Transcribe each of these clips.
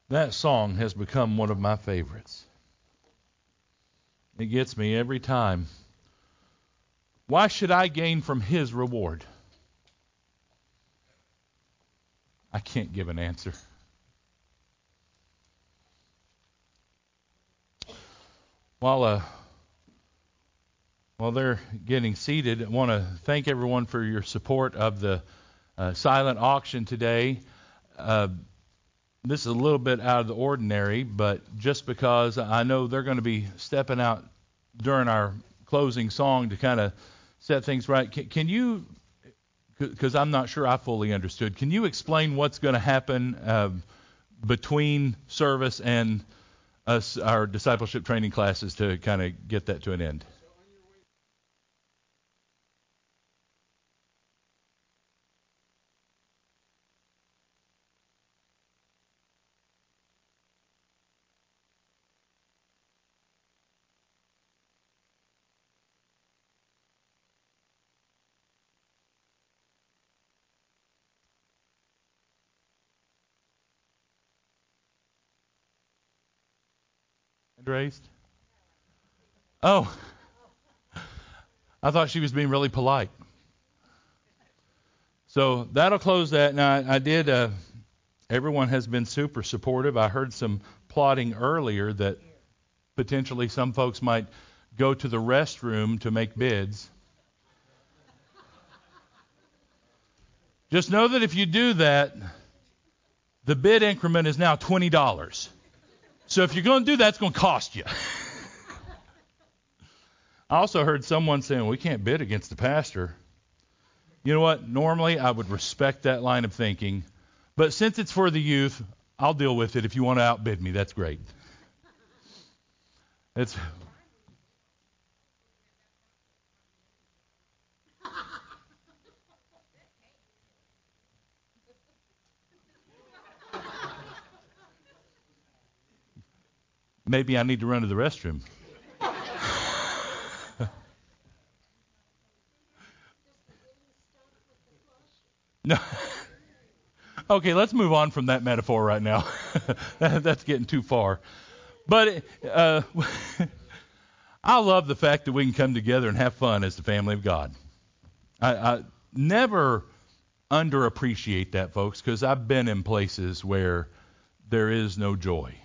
That song has become one of my favorites. It gets me every time. Why should I gain from his reward? I can't give an answer. While they're getting seated, I want to thank everyone for your support of the silent auction today. This is a little bit out of the ordinary, but just because I know they're going to be stepping out during our closing song to kind of set things right, can you, because I'm not sure I fully understood, can you explain what's going to happen between service and us, our discipleship training classes, to kind of get that to an end? Raised? Oh, I thought she was being really polite. So that'll close that. Now, I did, everyone has been super supportive. I heard some plotting earlier that potentially some folks might go to the restroom to make bids. Just know that if you do that, the bid increment is now $20. So if you're going to do that, it's going to cost you. I also heard someone saying, we can't bid against the pastor. You know what? Normally, I would respect that line of thinking. But since it's for the youth, I'll deal with it. If you want to outbid me, that's great. It's... Maybe I need to run to the restroom. No. Okay, let's move on from that metaphor right now. That's getting too far. But I love the fact that we can come together and have fun as the family of God. I never underappreciate that, folks, because I've been in places where there is no joy.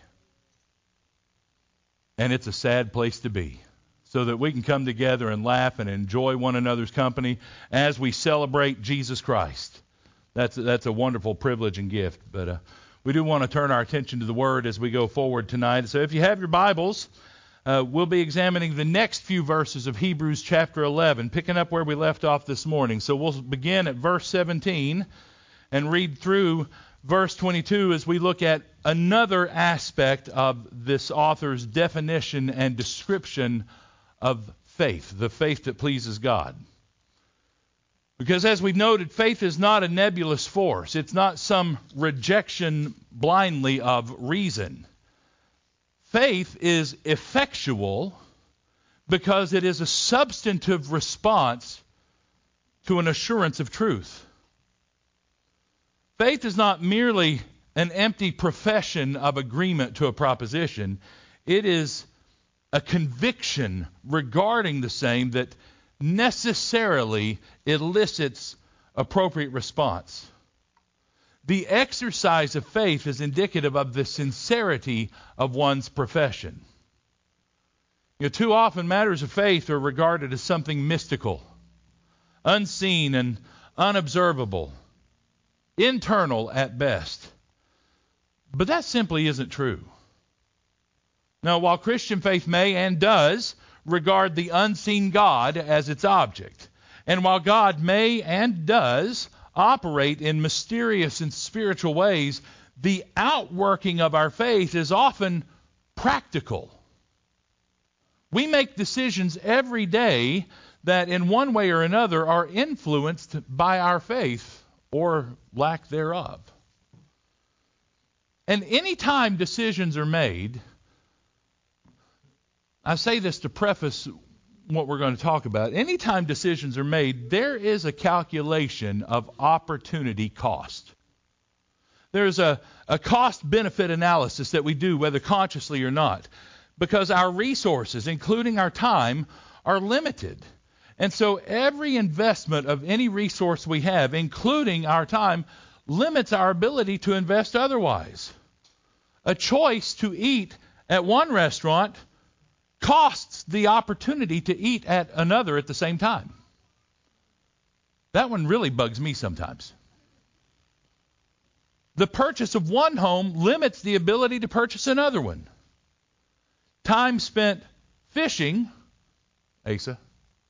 And it's a sad place to be. So that we can come together and laugh and enjoy one another's company as we celebrate Jesus Christ. That's a wonderful privilege and gift. But we do want to turn our attention to the Word as we go forward tonight. So if you have your Bibles, we'll be examining the next few verses of Hebrews chapter 11, picking up where we left off this morning. So we'll begin at verse 17 and read through verse 22 as we look at another aspect of this author's definition and description of faith, the faith that pleases God. Because as we've noted, faith is not a nebulous force. It's not some rejection blindly of reason. Faith is effectual because it is a substantive response to an assurance of truth. Faith is not merely an empty profession of agreement to a proposition. It is a conviction regarding the same that necessarily elicits appropriate response. The exercise of faith is indicative of the sincerity of one's profession. Too often matters of faith are regarded as something mystical, unseen and unobservable, internal at best. But that simply isn't true. Now, while Christian faith may and does regard the unseen God as its object, and while God may and does operate in mysterious and spiritual ways, the outworking of our faith is often practical. We make decisions every day that in one way or another are influenced by our faith or lack thereof. And any time decisions are made, I say this to preface what we're going to talk about. Anytime decisions are made, there is a calculation of opportunity cost. There's a cost-benefit analysis that we do, whether consciously or not, because our resources, including our time, are limited. And so every investment of any resource we have, including our time, limits our ability to invest otherwise. A choice to eat at one restaurant costs the opportunity to eat at another at the same time. That one really bugs me sometimes. The purchase of one home limits the ability to purchase another one. Time spent fishing, Asa.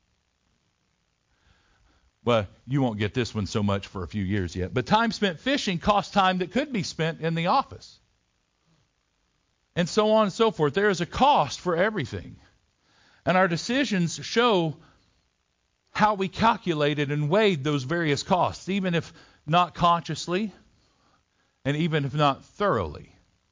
Well, you won't get this one so much for a few years yet, but time spent fishing costs time that could be spent in the office. And so on and so forth. There is a cost for everything. And our decisions show how we calculated and weighed those various costs, even if not consciously and even if not thoroughly.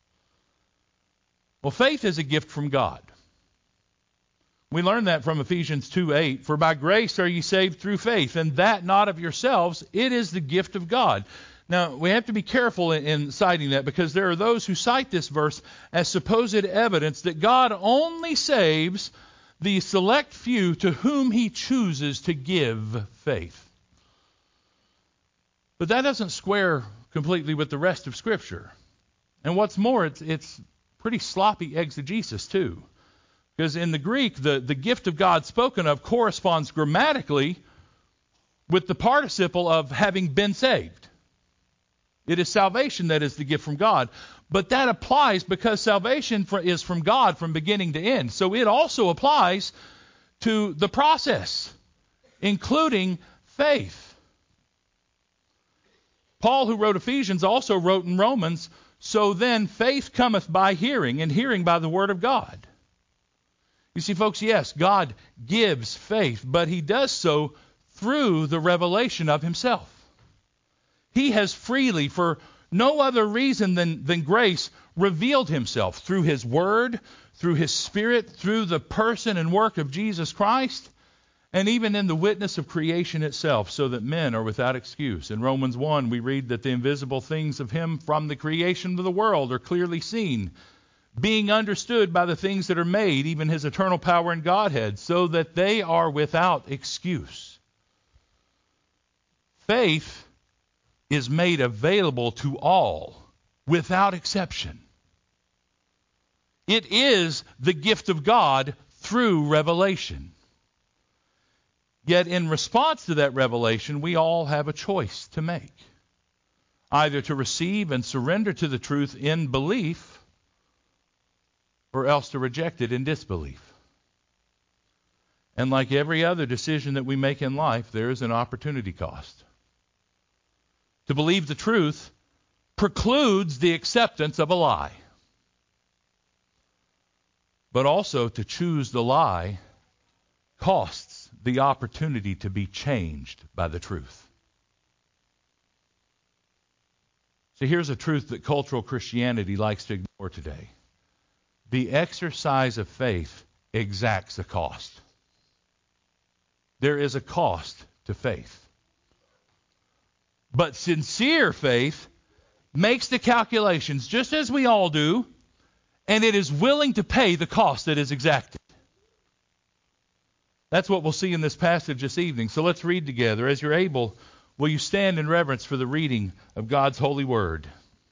Well, faith is a gift from God. We learn that from Ephesians 2:8. For by grace are ye saved through faith, and that not of yourselves, it is the gift of God. Now, we have to be careful in citing that, because there are those who cite this verse as supposed evidence that God only saves the select few to whom he chooses to give faith. But that doesn't square completely with the rest of Scripture. And what's more, it's pretty sloppy exegesis too. Because in the Greek, the gift of God spoken of corresponds grammatically with the participle of having been saved. It is salvation that is the gift from God. But that applies because salvation is from God from beginning to end. So it also applies to the process, including faith. Paul, who wrote Ephesians, also wrote in Romans, so then faith cometh by hearing, and hearing by the word of God. You see, folks, yes, God gives faith, but he does so through the revelation of himself. He has freely, for no other reason than grace, revealed himself through his word, through his Spirit, through the person and work of Jesus Christ, and even in the witness of creation itself, so that men are without excuse. In Romans 1, we read that the invisible things of him from the creation of the world are clearly seen, being understood by the things that are made, even his eternal power and Godhead, so that they are without excuse. Faith is made available to all, without exception. It is the gift of God through revelation. Yet in response to that revelation, we all have a choice to make. Either to receive and surrender to the truth in belief, or else to reject it in disbelief. And like every other decision that we make in life, there is an opportunity cost. To believe the truth precludes the acceptance of a lie. But also to choose the lie costs the opportunity to be changed by the truth. So here's a truth that cultural Christianity likes to ignore today. The exercise of faith exacts a cost. There is a cost to faith. But sincere faith makes the calculations just as we all do, and it is willing to pay the cost that is exacted. That's what we'll see in this passage this evening. So let's read together. As you're able, will you stand in reverence for the reading of God's holy word?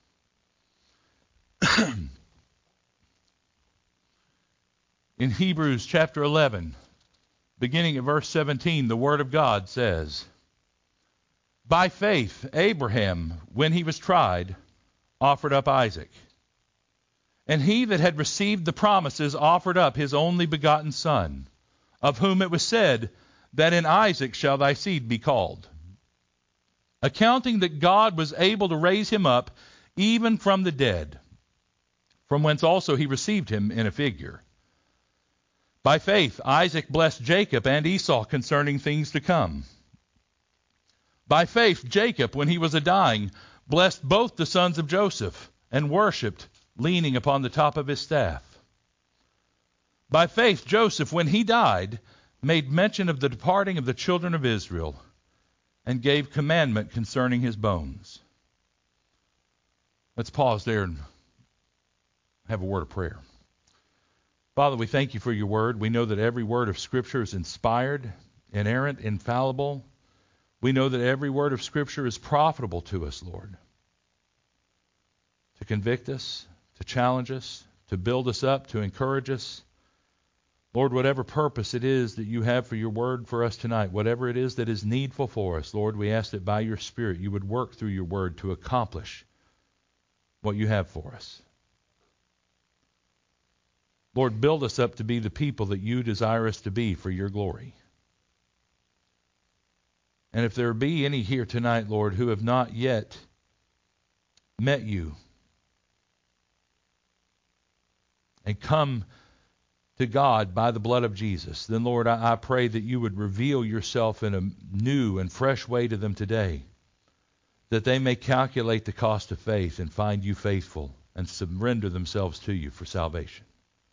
In Hebrews chapter 11, beginning at verse 17, the word of God says, by faith, Abraham, when he was tried, offered up Isaac. And he that had received the promises offered up his only begotten son, of whom it was said, that in Isaac shall thy seed be called. Accounting that God was able to raise him up even from the dead, from whence also he received him in a figure. By faith, Isaac blessed Jacob and Esau concerning things to come. By faith, Jacob, when he was a-dying, blessed both the sons of Joseph, and worshipped, leaning upon the top of his staff. By faith, Joseph, when he died, made mention of the departing of the children of Israel, and gave commandment concerning his bones. Let's pause there and have a word of prayer. Father, we thank you for your word. We know that every word of Scripture is inspired, inerrant, infallible. We know that every word of Scripture is profitable to us, Lord, to convict us, to challenge us, to build us up, to encourage us. Lord, whatever purpose it is that you have for your word for us tonight, whatever it is that is needful for us, Lord, we ask that by your Spirit you would work through your word to accomplish what you have for us. Lord, build us up to be the people that you desire us to be for your glory. And if there be any here tonight, Lord, who have not yet met you and come to God by the blood of Jesus, then, Lord, I pray that you would reveal yourself in a new and fresh way to them today, that they may calculate the cost of faith and find you faithful and surrender themselves to you for salvation.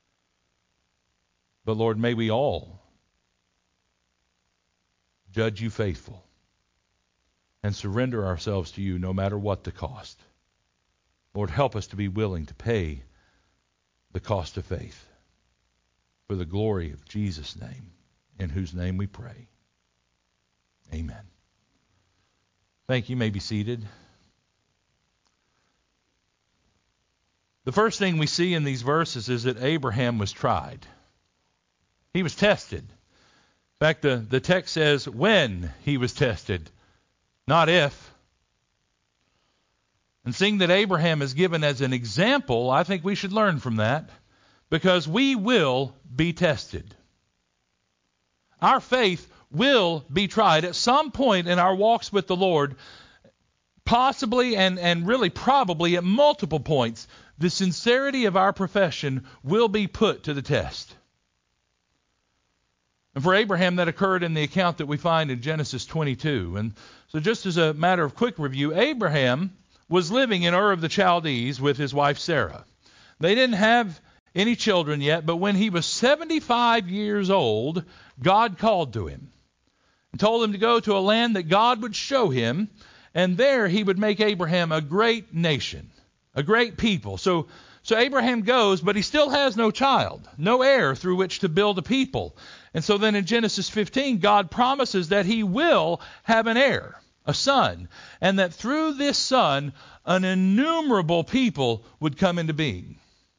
But, Lord, may we all judge you faithful and surrender ourselves to you no matter what the cost. Lord, help us to be willing to pay the cost of faith for the glory of Jesus' name, in whose name we pray. Amen. Thank you. You may be seated. The first thing we see in these verses is that Abraham was tried. He was tested. In fact, the text says when he was tested, not if. And seeing that Abraham is given as an example, I think we should learn from that, because we will be tested. Our faith will be tried at some point in our walks with the Lord, possibly and really probably at multiple points. The sincerity of our profession will be put to the test. And for Abraham, that occurred in the account that we find in Genesis 22. And so just as a matter of quick review, Abraham was living in Ur of the Chaldees with his wife Sarah. They didn't have any children yet, but when he was 75 years old, God called to him and told him to go to a land that God would show him, and there he would make Abraham a great nation, a great people. So Abraham goes, but he still has no child, no heir through which to build a people. And so then in Genesis 15, God promises that he will have an heir, a son, and that through this son, an innumerable people would come into being.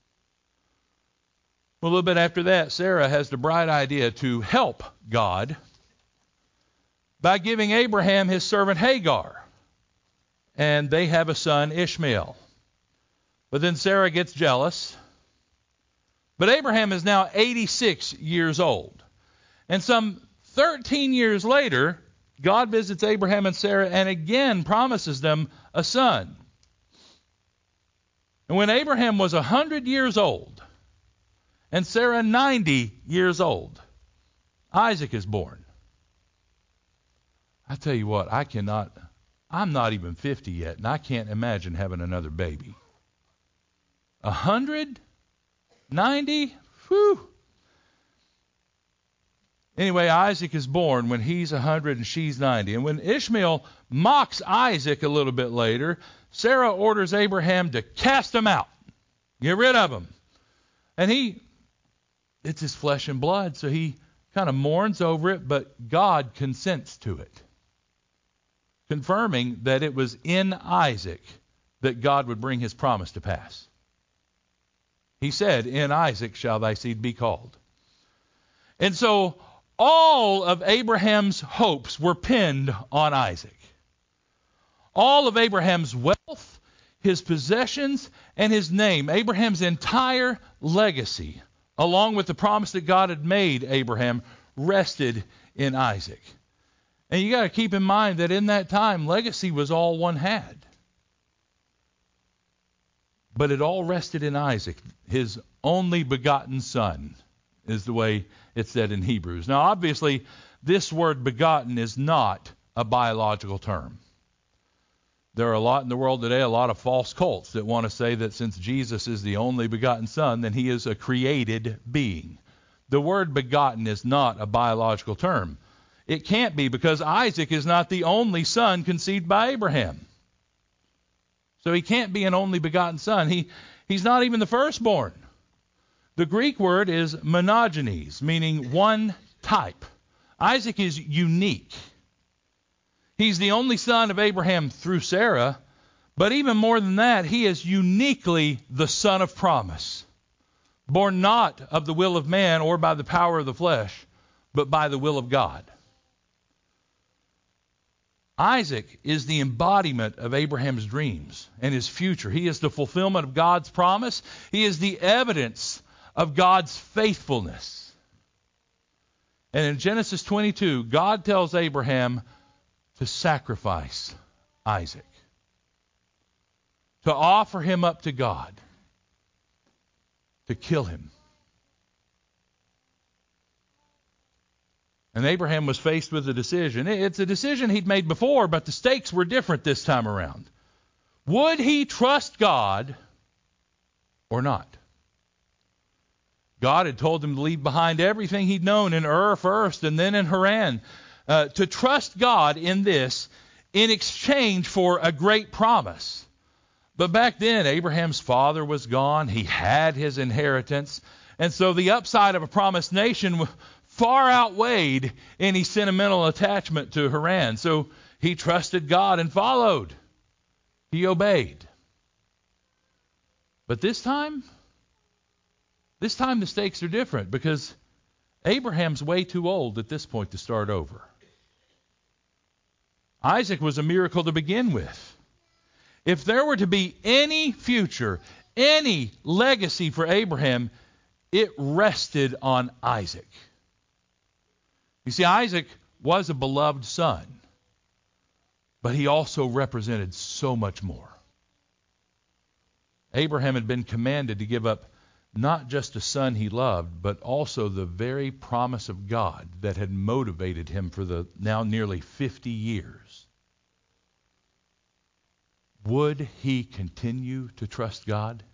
Well, a little bit after that, Sarah has the bright idea to help God by giving Abraham his servant Hagar. And they have a son, Ishmael. But then Sarah gets jealous. But Abraham is now 86 years old. And some 13 years later, God visits Abraham and Sarah and again promises them a son. And when Abraham was 100 years old and Sarah 90 years old, Isaac is born. I tell you what, I'm not even 50 yet, and I can't imagine having another baby. 100? 90? Whew. Anyway, Isaac is born when he's 100 and she's 90. And when Ishmael mocks Isaac a little bit later, Sarah orders Abraham to cast him out. Get rid of him. And it's his flesh and blood, so he kind of mourns over it, but God consents to it, confirming that it was in Isaac that God would bring his promise to pass. He said, "In Isaac shall thy seed be called." And so all of Abraham's hopes were pinned on Isaac. All of Abraham's wealth, his possessions, and his name, Abraham's entire legacy, along with the promise that God had made Abraham, rested in Isaac. And you got to keep in mind that in that time, legacy was all one had. But it all rested in Isaac, his only begotten son, is the way it's said in Hebrews. Now, obviously, this word begotten is not a biological term. There are a lot in the world today, a lot of false cults that want to say that since Jesus is the only begotten son, then he is a created being. The word begotten is not a biological term. It can't be, because Isaac is not the only son conceived by Abraham. So he can't be an only begotten son. He's not even the firstborn. The Greek word is monogenes, meaning one type. Isaac is unique. He's the only son of Abraham through Sarah, but even more than that, he is uniquely the son of promise, born not of the will of man or by the power of the flesh, but by the will of God. Isaac is the embodiment of Abraham's dreams and his future. He is the fulfillment of God's promise. He is the evidence of God's faithfulness. And in Genesis 22, God tells Abraham to sacrifice Isaac, to offer him up to God, to kill him. And Abraham was faced with a decision. It's a decision he'd made before, but the stakes were different this time around. Would he trust God or not? God had told him to leave behind everything he'd known in Ur first and then in Haran, to trust God in this in exchange for a great promise. But back then, Abraham's father was gone. He had his inheritance. And so the upside of a promised nation far outweighed any sentimental attachment to Haran. So he trusted God and followed. He obeyed. But this time the stakes are different because Abraham's way too old at this point to start over. Isaac was a miracle to begin with. If there were to be any future, any legacy for Abraham, it rested on Isaac. You see, Isaac was a beloved son, but he also represented so much more. Abraham had been commanded to give up not just a son he loved, but also the very promise of God that had motivated him for the now nearly 50 years. Would he continue to trust God?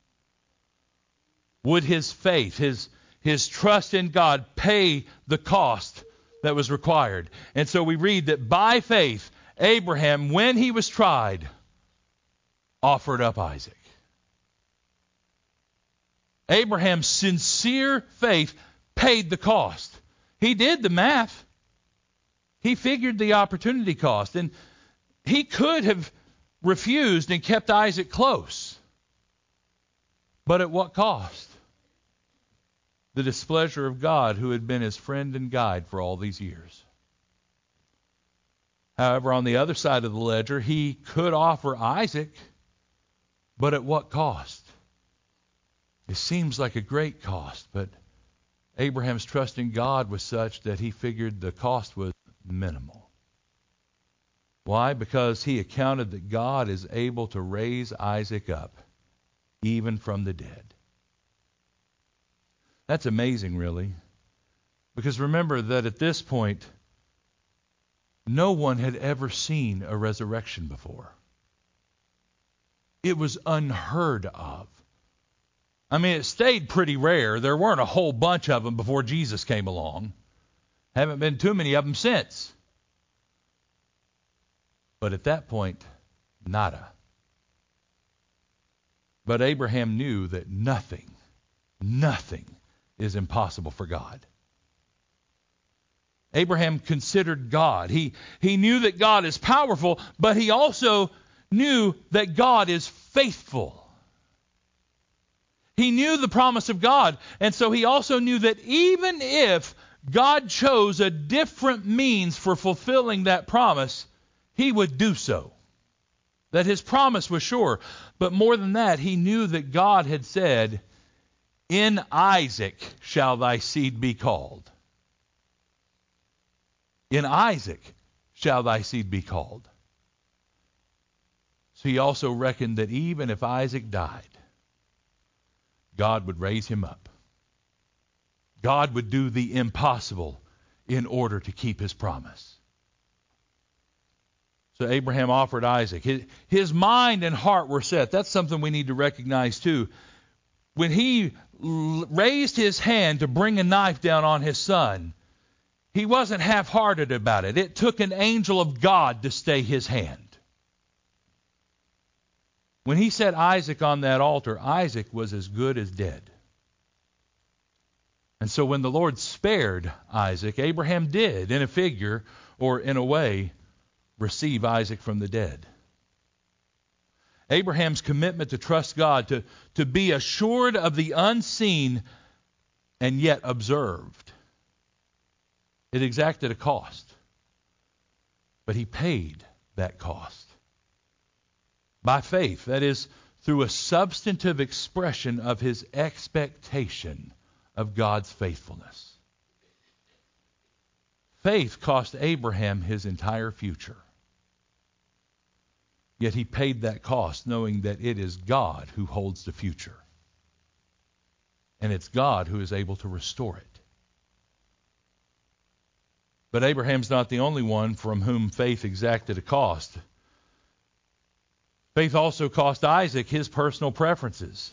Would his faith, his trust in God pay the cost that was required? And so we read that by faith, Abraham, when he was tried, offered up Isaac. Abraham's sincere faith paid the cost. He did the math. He figured the opportunity cost. And he could have refused and kept Isaac close. But at what cost? The displeasure of God, who had been his friend and guide for all these years. However, on the other side of the ledger, he could offer Isaac, but at what cost? It seems like a great cost, but Abraham's trust in God was such that he figured the cost was minimal. Why? Because he accounted that God is able to raise Isaac up, even from the dead. That's amazing, really. Because remember that at this point, no one had ever seen a resurrection before. It was unheard of. I mean, it stayed pretty rare. There weren't a whole bunch of them before Jesus came along. Haven't been too many of them since. But at that point, nada. But Abraham knew that nothing is impossible for God. Abraham considered God. He knew that God is powerful, but he also knew that God is faithful. He knew the promise of God, and so he also knew that even if God chose a different means for fulfilling that promise, he would do so. That his promise was sure. But more than that, he knew that God had said, "In Isaac shall thy seed be called." In Isaac shall thy seed be called. So he also reckoned that even if Isaac died, God would raise him up. God would do the impossible in order to keep his promise. So Abraham offered Isaac. His mind and heart were set. That's something we need to recognize too. When he raised his hand to bring a knife down on his son, he wasn't half-hearted about it. It took an angel of God to stay his hand. When he set Isaac on that altar, Isaac was as good as dead. And so when the Lord spared Isaac, Abraham did, in a figure or in a way, receive Isaac from the dead. Abraham's commitment to trust God, to be assured of the unseen and yet observed, it exacted a cost. But he paid that cost. By faith, that is, through a substantive expression of his expectation of God's faithfulness. Faith cost Abraham his entire future. Yet he paid that cost knowing that it is God who holds the future. And it's God who is able to restore it. But Abraham's not the only one from whom faith exacted a cost. Faith also cost Isaac his personal preferences.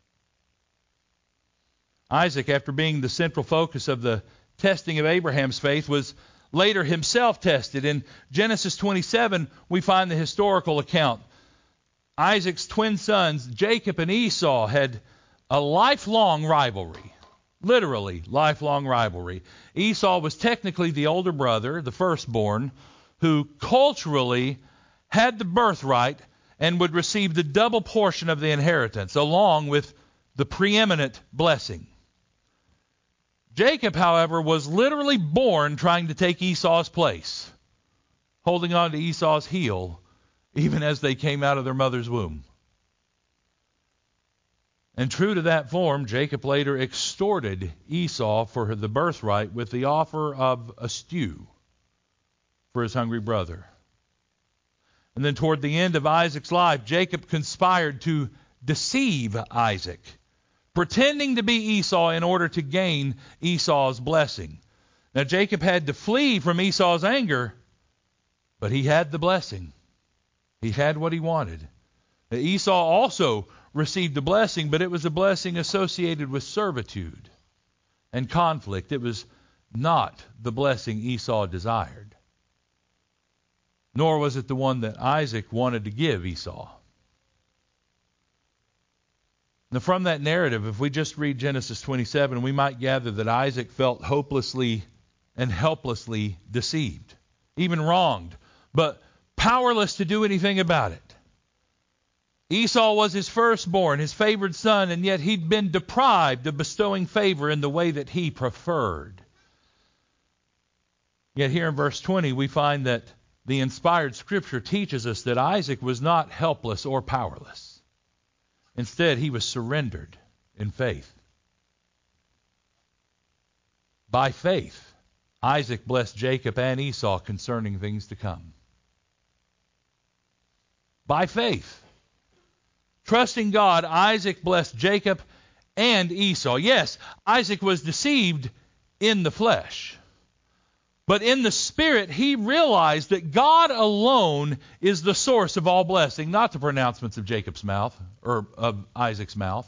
Isaac, after being the central focus of the testing of Abraham's faith, was later himself tested. In Genesis 27, we find the historical account. Isaac's twin sons, Jacob and Esau, had a lifelong rivalry. Literally, lifelong rivalry. Esau was technically the older brother, the firstborn, who culturally had the birthright and would receive the double portion of the inheritance, along with the preeminent blessing. Jacob, however, was literally born trying to take Esau's place, holding on to Esau's heel, even as they came out of their mother's womb. And true to that form, Jacob later extorted Esau for the birthright with the offer of a stew for his hungry brother. And then toward the end of Isaac's life, Jacob conspired to deceive Isaac, pretending to be Esau in order to gain Esau's blessing. Now Jacob had to flee from Esau's anger, but he had the blessing. He had what he wanted. Esau also received a blessing, but it was a blessing associated with servitude and conflict. It was not the blessing Esau desired. Nor was it the one that Isaac wanted to give Esau. Now, from that narrative, if we just read Genesis 27, we might gather that Isaac felt hopelessly and helplessly deceived, even wronged, but powerless to do anything about it. Esau was his firstborn, his favored son, and yet he'd been deprived of bestowing favor in the way that he preferred. Yet here in verse 20, we find that the inspired Scripture teaches us that Isaac was not helpless or powerless. Instead, he was surrendered in faith. By faith, Isaac blessed Jacob and Esau concerning things to come. By faith, trusting God, Isaac blessed Jacob and Esau. Yes, Isaac was deceived in the flesh. But in the spirit, he realized that God alone is the source of all blessing, not the pronouncements of Jacob's mouth or of Isaac's mouth.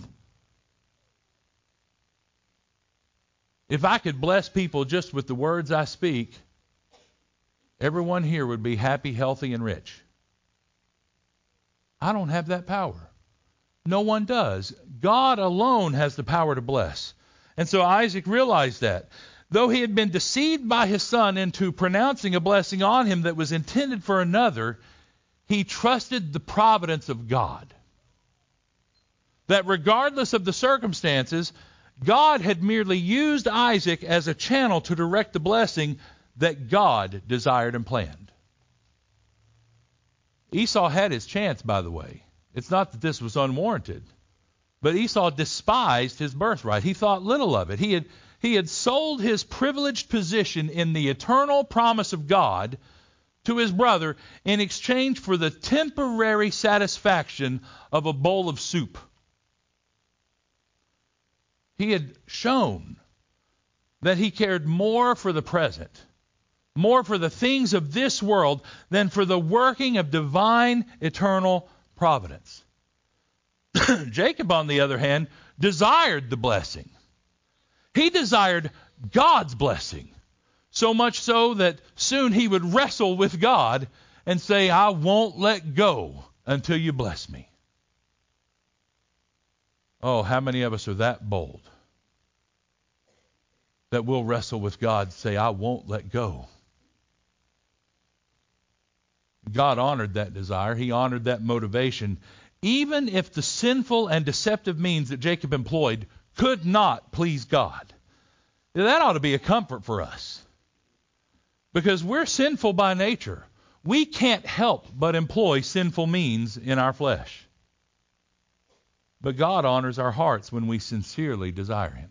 If I could bless people just with the words I speak, everyone here would be happy, healthy, and rich. I don't have that power. No one does. God alone has the power to bless. And so Isaac realized that. Though he had been deceived by his son into pronouncing a blessing on him that was intended for another, he trusted the providence of God. That regardless of the circumstances, God had merely used Isaac as a channel to direct the blessing that God desired and planned. Esau had his chance, by the way. It's not that this was unwarranted. But Esau despised his birthright. He thought little of it. He had sold his privileged position in the eternal promise of God to his brother in exchange for the temporary satisfaction of a bowl of soup. He had shown that he cared more for the present, more for the things of this world than for the working of divine eternal providence. Jacob, on the other hand, desired the blessing. He desired God's blessing, so much so that soon he would wrestle with God and say, I won't let go until you bless me. Oh, how many of us are that bold that we'll wrestle with God and say, I won't let go. God honored that desire. He honored that motivation, even if the sinful and deceptive means that Jacob employed could not please God. That ought to be a comfort for us, because we're sinful by nature. We can't help but employ sinful means in our flesh. But God honors our hearts when we sincerely desire Him.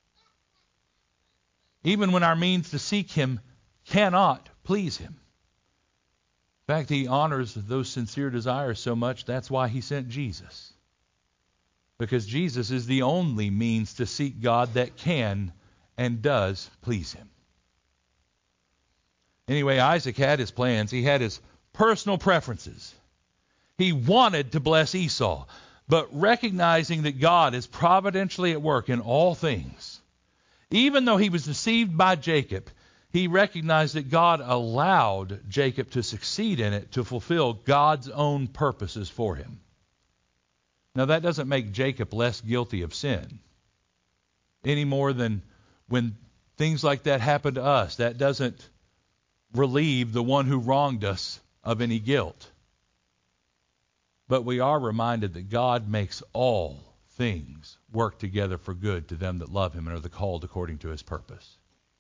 Even when our means to seek Him cannot please Him. In fact, He honors those sincere desires so much, that's why He sent Jesus. Because Jesus is the only means to seek God that can and does please Him. Anyway, Isaac had his plans. He had his personal preferences. He wanted to bless Esau, but recognizing that God is providentially at work in all things, even though he was deceived by Jacob, he recognized that God allowed Jacob to succeed in it to fulfill God's own purposes for him. Now, that doesn't make Jacob less guilty of sin, any more than when things like that happen to us. That doesn't relieve the one who wronged us of any guilt. But we are reminded that God makes all things work together for good to them that love Him and are the called according to His purpose.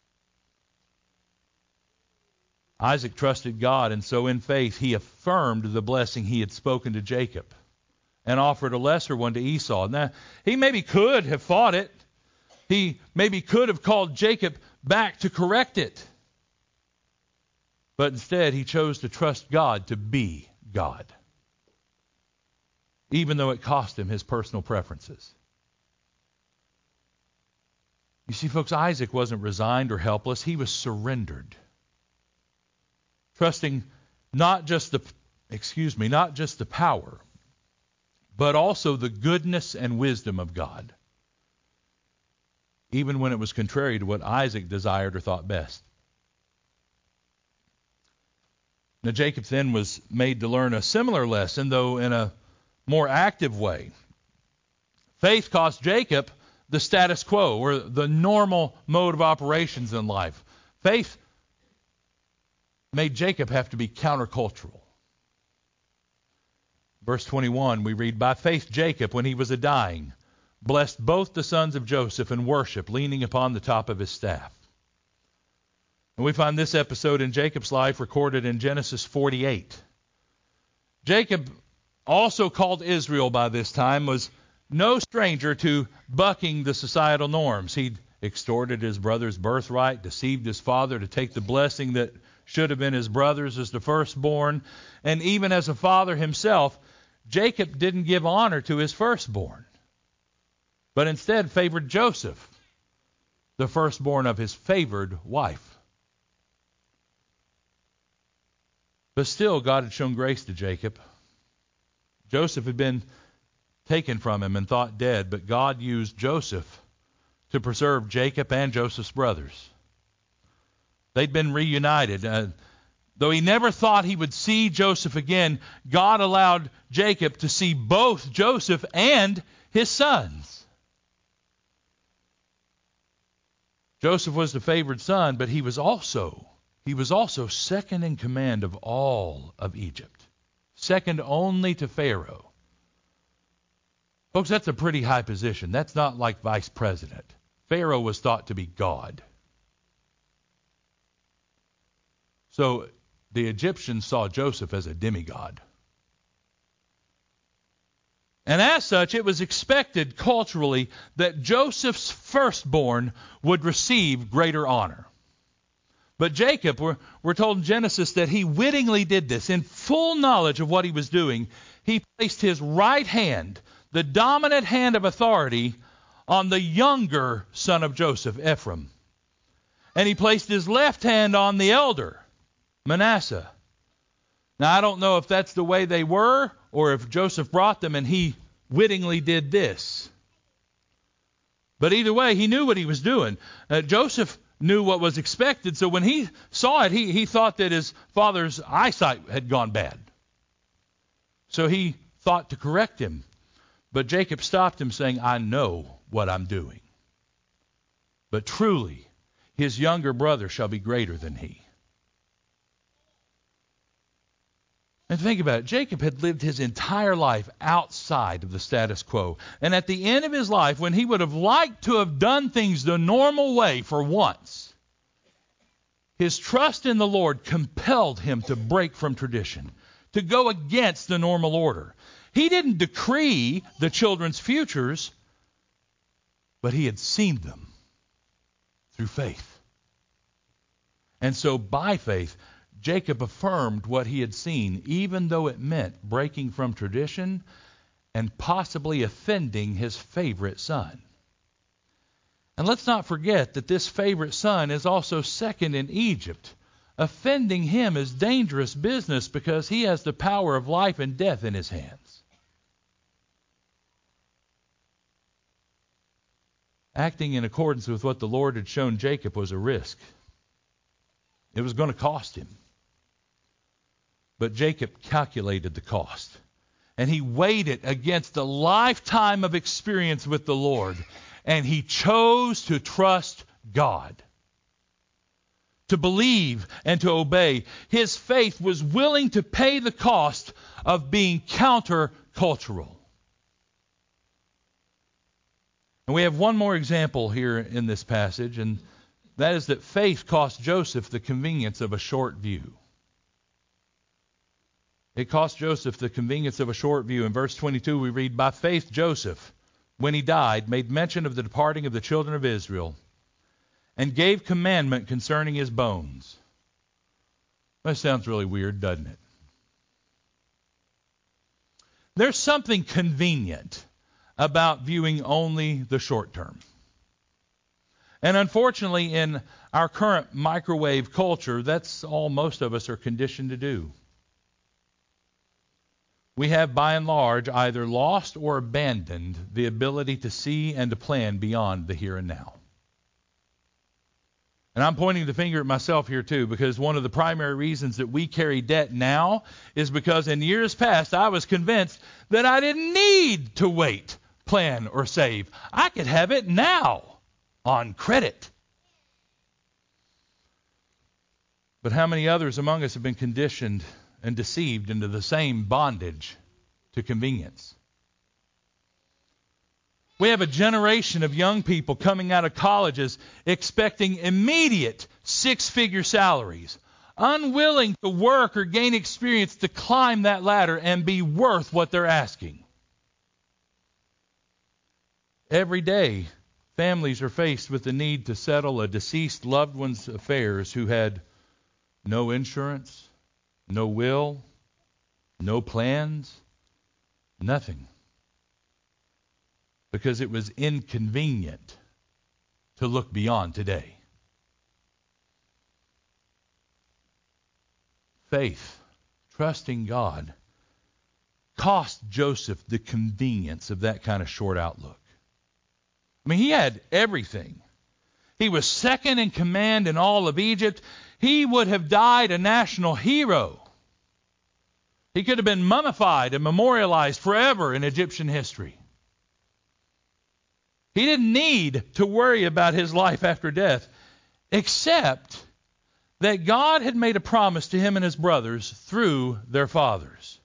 Isaac trusted God, and so in faith he affirmed the blessing he had spoken to Jacob and offered a lesser one to Esau. Now, he maybe could have fought it. He maybe could have called Jacob back to correct it. But instead, he chose to trust God to be God, even though it cost him his personal preferences. You see, folks, Isaac wasn't resigned or helpless. He was surrendered, trusting not just the power, but also the goodness and wisdom of God, even when it was contrary to what Isaac desired or thought best. Now, Jacob then was made to learn a similar lesson, though in a more active way. Faith cost Jacob the status quo, or the normal mode of operations in life. Faith made Jacob have to be countercultural. Verse 21, we read, By faith Jacob, when he was a-dying, blessed both the sons of Joseph and worshiped, leaning upon the top of his staff. And we find this episode in Jacob's life recorded in Genesis 48. Jacob, also called Israel by this time, was no stranger to bucking the societal norms. He'd extorted his brother's birthright, deceived his father to take the blessing that should have been his brother's as the firstborn. And even as a father himself, Jacob didn't give honor to his firstborn, but instead favored Joseph, the firstborn of his favored wife. But still, God had shown grace to Jacob. Joseph had been taken from him and thought dead, but God used Joseph to preserve Jacob and Joseph's brothers. They'd been reunited. Though he never thought he would see Joseph again, God allowed Jacob to see both Joseph and his sons. Joseph was the favored son, but he was also second in command of all of Egypt, second only to Pharaoh. Folks, that's a pretty high position. That's not like vice president. Pharaoh was thought to be God. So the Egyptians saw Joseph as a demigod. And as such, it was expected culturally that Joseph's firstborn would receive greater honor. But Jacob, we're told in Genesis that he wittingly did this. In full knowledge of what he was doing, he placed his right hand, the dominant hand of authority, on the younger son of Joseph, Ephraim. And he placed his left hand on the elder, Manasseh. Now, I don't know if that's the way they were or if Joseph brought them and he wittingly did this. But either way, he knew what he was doing. Joseph knew what was expected, so when he saw it, he thought that his father's eyesight had gone bad. So he thought to correct him. But Jacob stopped him, saying, I know what I'm doing. But truly, his younger brother shall be greater than he. And think about it. Jacob had lived his entire life outside of the status quo. And at the end of his life, when he would have liked to have done things the normal way for once, his trust in the Lord compelled him to break from tradition, to go against the normal order. He didn't decree the children's futures, but he had seen them through faith. And so by faith, Jacob affirmed what he had seen, even though it meant breaking from tradition and possibly offending his favorite son. And let's not forget that this favorite son is also second in Egypt. Offending him is dangerous business because he has the power of life and death in his hands. Acting in accordance with what the Lord had shown Jacob was a risk. It was going to cost him. But Jacob calculated the cost. And he weighed it against a lifetime of experience with the Lord. And he chose to trust God. To believe and to obey. His faith was willing to pay the cost of being countercultural. And we have one more example here in this passage, and that is that faith cost Joseph the convenience of a short view. It cost Joseph the convenience of a short view. In verse 22 we read, By faith Joseph, when he died, made mention of the departing of the children of Israel, and gave commandment concerning his bones. That sounds really weird, doesn't it? There's something convenient about viewing only the short term. And unfortunately, in our current microwave culture, that's all most of us are conditioned to do. We have, by and large, either lost or abandoned the ability to see and to plan beyond the here and now. And I'm pointing the finger at myself here too, because one of the primary reasons that we carry debt now is because in years past I was convinced that I didn't need to wait, plan, or save. I could have it now on credit. But how many others among us have been conditioned and deceived into the same bondage to convenience? We have a generation of young people coming out of colleges expecting immediate six-figure salaries, unwilling to work or gain experience to climb that ladder and be worth what they're asking. Every day, families are faced with the need to settle a deceased loved one's affairs who had no insurance, no will, no plans, nothing. Because it was inconvenient to look beyond today. Faith, trusting God, cost Joseph the convenience of that kind of short outlook. I mean, he had everything. He was second in command in all of Egypt. He would have died a national hero. He could have been mummified and memorialized forever in Egyptian history. He didn't need to worry about his life after death, except that God had made a promise to him and his brothers through their fathers.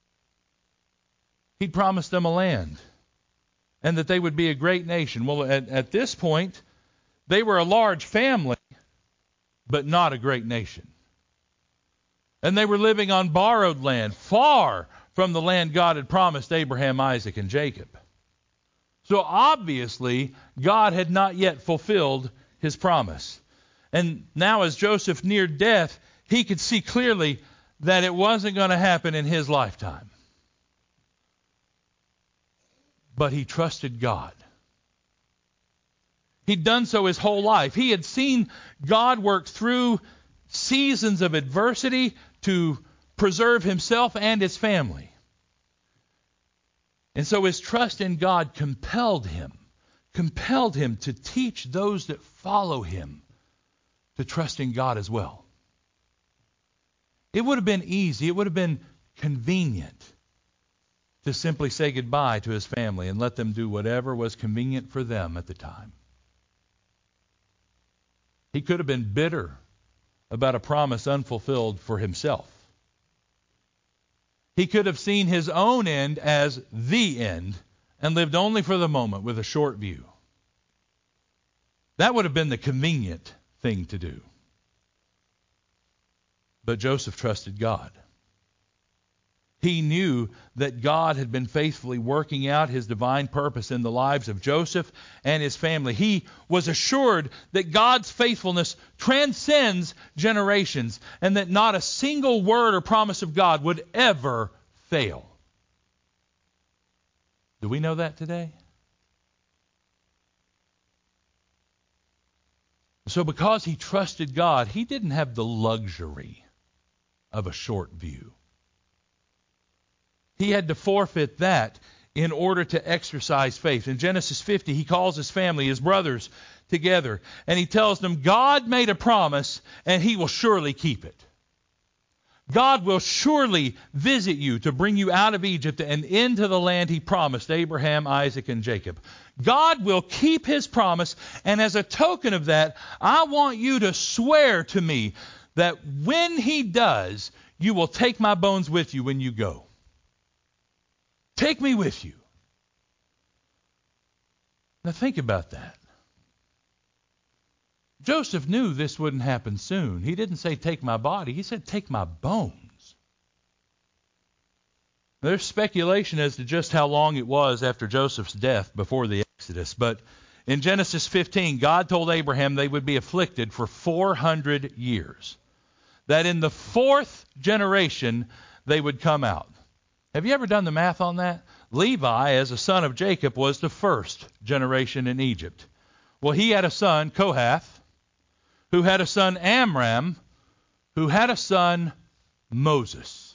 He'd promised them a land, and that they would be a great nation. Well, at this point, they were a large family, but not a great nation. And they were living on borrowed land, far from the land God had promised Abraham, Isaac, and Jacob. So obviously, God had not yet fulfilled his promise. And now as Joseph neared death, he could see clearly that it wasn't going to happen in his lifetime. But he trusted God. He'd done so his whole life. He had seen God work through seasons of adversity to preserve himself and his family. And so his trust in God compelled him to teach those that follow him to trust in God as well. It would have been easy, it would have been convenient to simply say goodbye to his family and let them do whatever was convenient for them at the time. He could have been bitter about a promise unfulfilled for himself. He could have seen his own end as the end and lived only for the moment with a short view. That would have been the convenient thing to do. But Joseph trusted God. He knew that God had been faithfully working out his divine purpose in the lives of Joseph and his family. He was assured that God's faithfulness transcends generations and that not a single word or promise of God would ever fail. Do we know that today? So because he trusted God, he didn't have the luxury of a short view. He had to forfeit that in order to exercise faith. In Genesis 50, he calls his family, his brothers, together, and he tells them, God made a promise, and he will surely keep it. God will surely visit you to bring you out of Egypt and into the land he promised Abraham, Isaac, and Jacob. God will keep his promise, and as a token of that, I want you to swear to me that when he does, you will take my bones with you when you go. Take me with you. Now think about that. Joseph knew this wouldn't happen soon. He didn't say, take my body. He said, take my bones. There's speculation as to just how long it was after Joseph's death before the Exodus. But in Genesis 15, God told Abraham they would be afflicted for 400 years. That in the fourth generation, they would come out. Have you ever done the math on that? Levi, as a son of Jacob, was the first generation in Egypt. Well, he had a son, Kohath, who had a son, Amram, who had a son, Moses.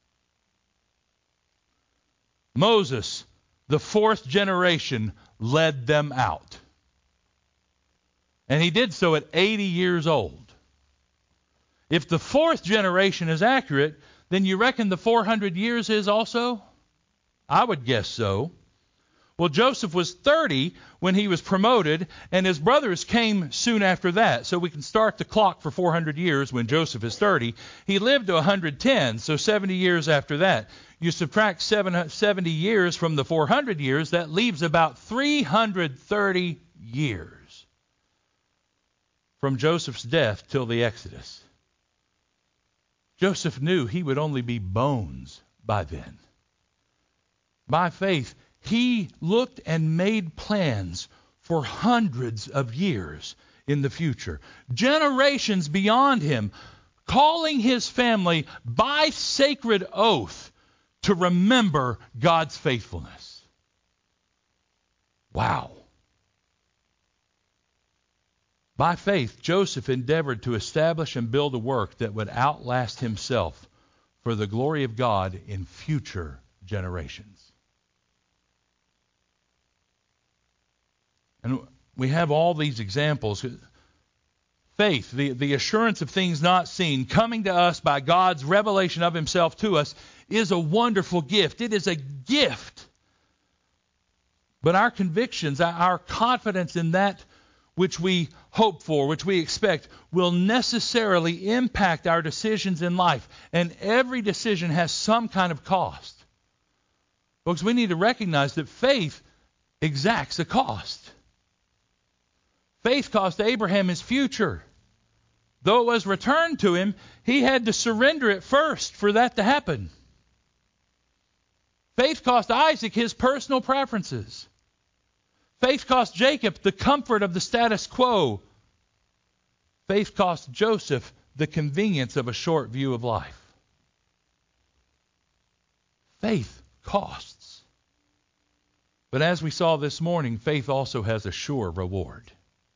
Moses, the fourth generation, led them out. And he did so at 80 years old. If the fourth generation is accurate, then you reckon the 400 years is also? I would guess so. Well, Joseph was 30 when he was promoted, and his brothers came soon after that. So we can start the clock for 400 years when Joseph is 30. He lived to 110, so 70 years after that. You subtract 70 years from the 400 years, that leaves about 330 years from Joseph's death till the Exodus. Joseph knew he would only be bones by then. By faith, he looked and made plans for hundreds of years in the future, generations beyond him, calling his family by sacred oath to remember God's faithfulness. Wow. By faith, Joseph endeavored to establish and build a work that would outlast himself for the glory of God in future generations. And we have all these examples. Faith, the assurance of things not seen, coming to us by God's revelation of himself to us, is a wonderful gift. It is a gift. But our convictions, our confidence in that which we hope for, which we expect, will necessarily impact our decisions in life. And every decision has some kind of cost. Folks, we need to recognize that faith exacts a cost. Faith cost Abraham his future. Though it was returned to him, he had to surrender it first for that to happen. Faith cost Isaac his personal preferences. Faith cost Jacob the comfort of the status quo. Faith cost Joseph the convenience of a short view of life. Faith costs. But as we saw this morning, faith also has a sure reward.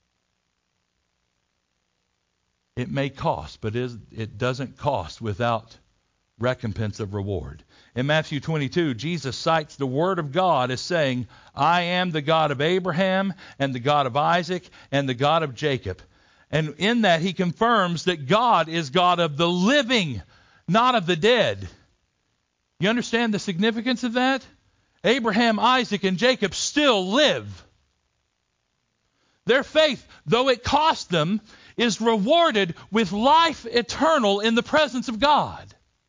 It may cost, but it doesn't cost without recompense of reward. In Matthew 22, Jesus cites the Word of God as saying, I am the God of Abraham and the God of Isaac and the God of Jacob. And in that he confirms that God is God of the living, not of the dead. You understand the significance of that? Abraham, Isaac, and Jacob still live. Their faith, though it cost them, is rewarded with life eternal in the presence of God.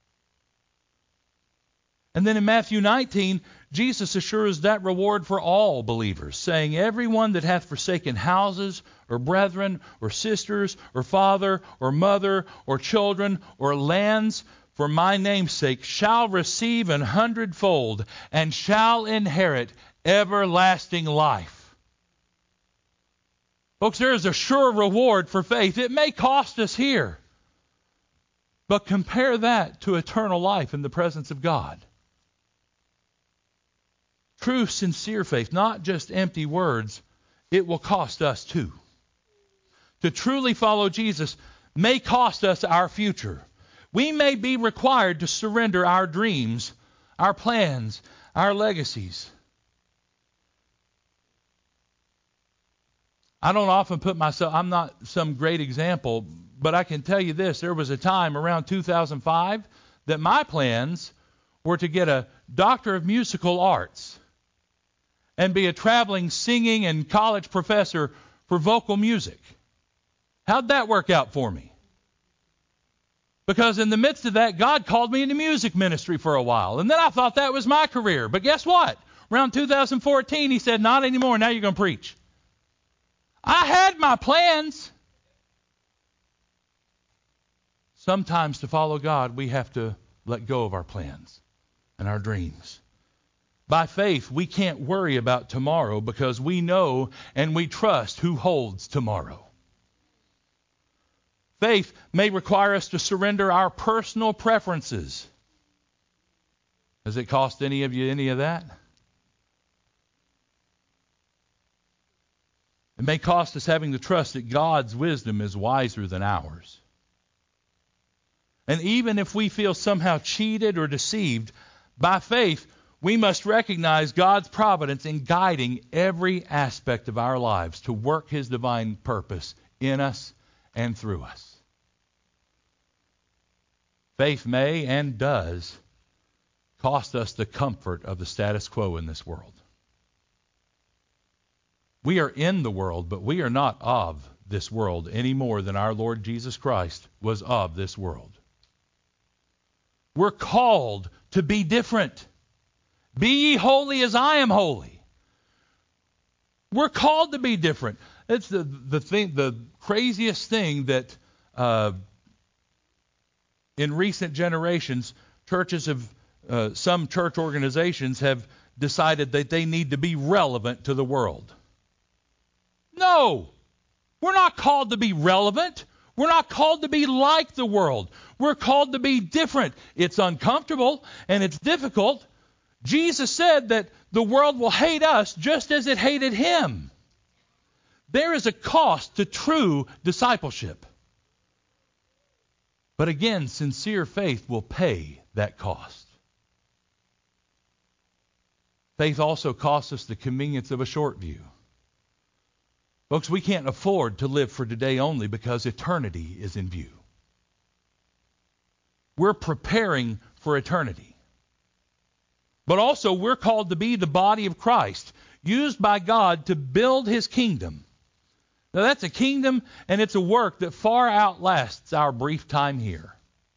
And then in Matthew 19, Jesus assures that reward for all believers, saying, everyone that hath forsaken houses, or brethren, or sisters, or father, or mother, or children, or lands, for my name's sake, shall receive 100-fold, and shall inherit everlasting life. Folks, there is a sure reward for faith. It may cost us here, but compare that to eternal life in the presence of God. True, sincere faith, not just empty words, it will cost us too. To truly follow Jesus may cost us our future. We may be required to surrender our dreams, our plans, our legacies. I don't often put myself, I'm not some great example, but I can tell you this. There was a time around 2005 that my plans were to get a Doctor of Musical Arts and be a traveling singing and college professor for vocal music. How'd that work out for me? Because in the midst of that, God called me into music ministry for a while. And then I thought that was my career. But guess what? Around 2014, he said, not anymore. Now you're going to preach. I had my plans. Sometimes to follow God, we have to let go of our plans and our dreams. By faith, we can't worry about tomorrow because we know and we trust who holds tomorrow. Faith may require us to surrender our personal preferences. Does it cost any of you any of that? It may cost us having the trust that God's wisdom is wiser than ours. And even if we feel somehow cheated or deceived, by faith, we must recognize God's providence in guiding every aspect of our lives to work His divine purpose in us and through us. Faith may and does cost us the comfort of the status quo in this world. We are in the world, but we are not of this world any more than our Lord Jesus Christ was of this world. We're called to be different. Be ye holy as I am holy. We're called to be different. It's the craziest thing that in recent generations, churches have, some church organizations have decided that they need to be relevant to the world. No, we're not called to be relevant. We're not called to be like the world. We're called to be different. It's uncomfortable and it's difficult. Jesus said that the world will hate us just as it hated Him. There is a cost to true discipleship. But again, sincere faith will pay that cost. Faith also costs us the convenience of a short view. Folks, we can't afford to live for today only because eternity is in view. We're preparing for eternity. But also we're called to be the body of Christ, used by God to build His kingdom. Now that's a kingdom and it's a work that far outlasts our brief time here.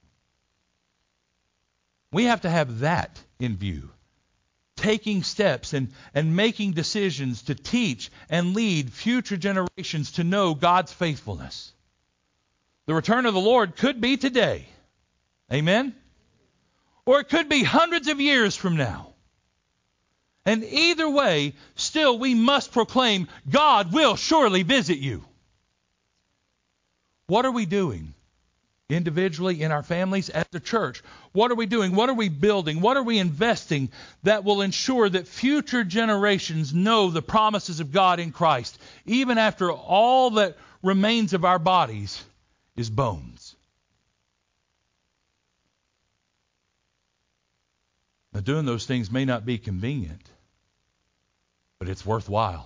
We have to have that in view. Taking steps and making decisions to teach and lead future generations to know God's faithfulness. The return of the Lord could be today. Amen? Or it could be hundreds of years from now. And either way, still we must proclaim God will surely visit you. What are we doing? Individually, in our families, at the church. What are we doing? What are we building? What are we investing that will ensure that future generations know the promises of God in Christ, even after all that remains of our bodies is bones? Now, doing those things may not be convenient, but it's worthwhile.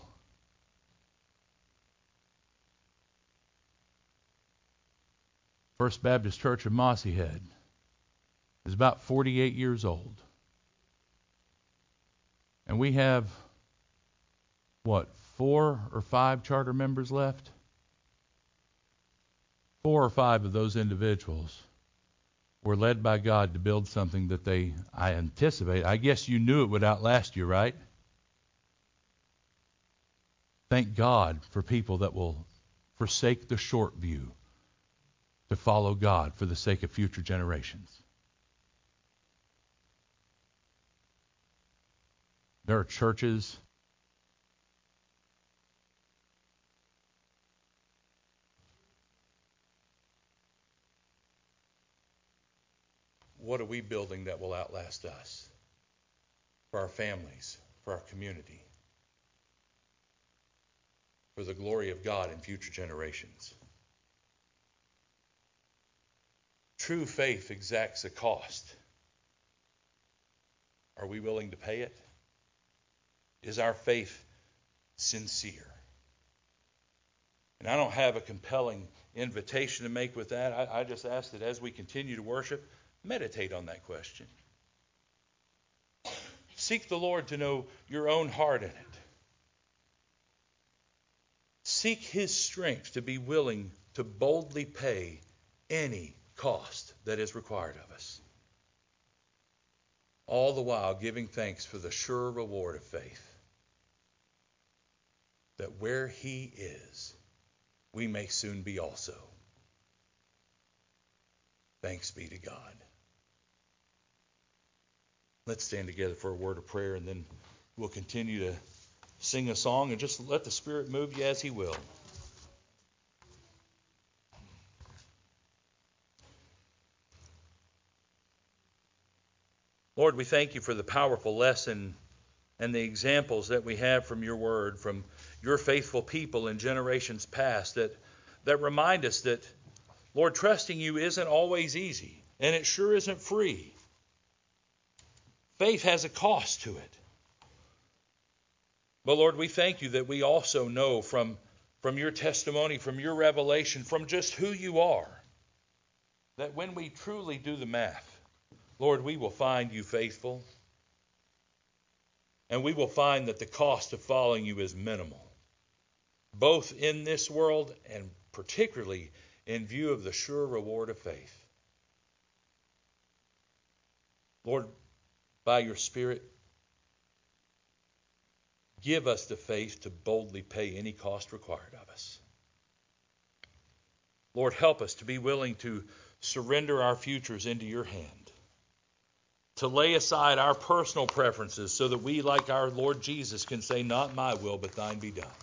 First Baptist Church of Mossy Head is about 48 years old. And we have, 4 or 5 charter members left? 4 or 5 of those individuals were led by God to build something that I anticipate. I guess you knew it would outlast you, right? Thank God for people that will forsake the short view to follow God for the sake of future generations. There are churches what are we building that will outlast us? For our families, for our community, for the glory of God in future generations. True faith exacts a cost. Are we willing to pay it? Is our faith sincere? And I don't have a compelling invitation to make with that. I just ask that as we continue to worship, meditate on that question. Seek the Lord to know your own heart in it. Seek His strength to be willing to boldly pay any cost that is required of us. All the while giving thanks for the sure reward of faith. That where He is, we may soon be also. Thanks be to God. Let's stand together for a word of prayer, and then we'll continue to sing a song and just let the Spirit move you as He will. Lord, we thank You for the powerful lesson and the examples that we have from Your Word, from Your faithful people in generations past that remind us that, Lord, trusting You isn't always easy, and it sure isn't free. Faith has a cost to it. But Lord, we thank You that we also know from Your testimony, from Your revelation, from just who You are, that when we truly do the math, Lord, we will find You faithful, and we will find that the cost of following You is minimal, both in this world and particularly in view of the sure reward of faith. Lord, by Your Spirit, give us the faith to boldly pay any cost required of us. Lord, help us to be willing to surrender our futures into Your hand, to lay aside our personal preferences so that we, like our Lord Jesus, can say, not my will, but Thine be done.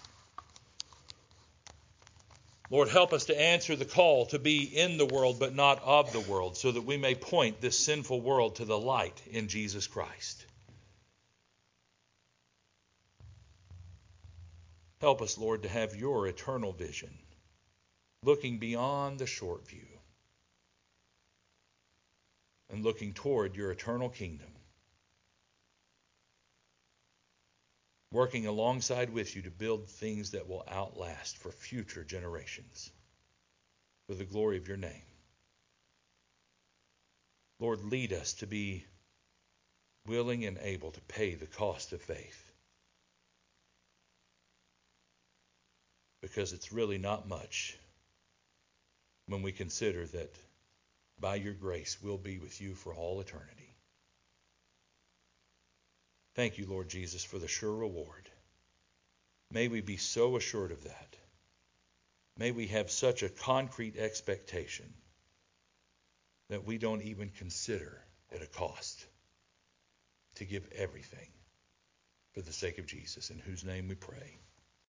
Lord, help us to answer the call to be in the world, but not of the world, so that we may point this sinful world to the light in Jesus Christ. Help us, Lord, to have Your eternal vision, looking beyond the short view and looking toward Your eternal kingdom, working alongside with You to build things that will outlast for future generations, for the glory of Your name. Lord, lead us to be willing and able to pay the cost of faith, because it's really not much when we consider that by Your grace we'll be with You for all eternity. Thank You, Lord Jesus, for the sure reward. May we be so assured of that. May we have such a concrete expectation that we don't even consider it a cost to give everything for the sake of Jesus, in whose name we pray.